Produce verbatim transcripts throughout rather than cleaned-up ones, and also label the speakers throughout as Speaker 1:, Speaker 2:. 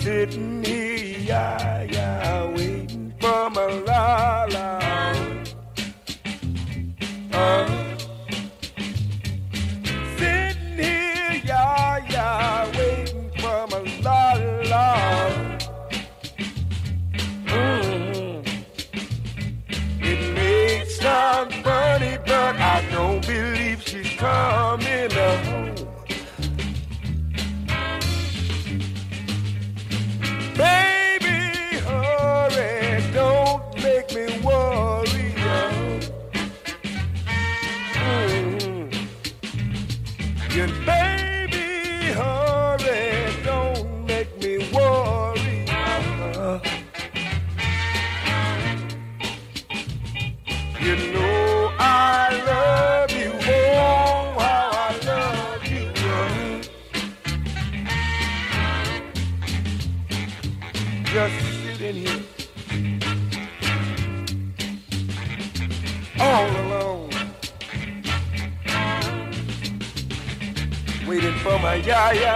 Speaker 1: sitting here, yeah, yeah, waiting for my la la. Uh, sitting here, yeah, yeah, waiting for my la la. Mm-hmm. It may sound funny, but I don't believe she's coming home. Baby, hurry, don't make me worry. Mm-hmm. Yeah, baby, hurry, don't make me worry. Uh-huh. You know I love you, oh, how I love you. Just sitting here, all alone, waiting for my yaya,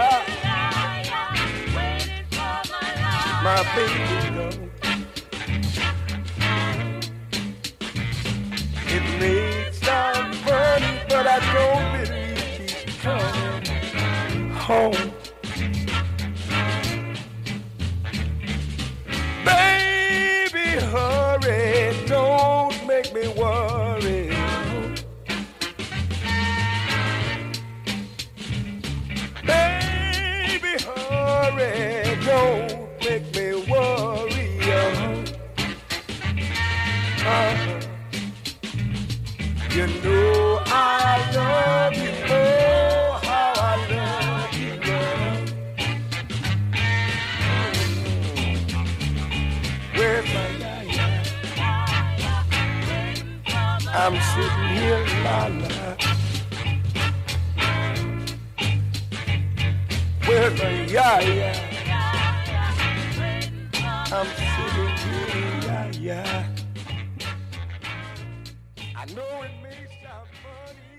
Speaker 1: my baby love. It may sound funny, but I don't believe she's coming home. Baby, hurry, don't make me worry. Baby, hurry, don't make me worry. Uh-huh. You know I love you, oh, how I love you, girl. Where's my yaya? I'm sitting here, la la. Where's my yaya? I'm sitting here, yaya. I know it may sound funny.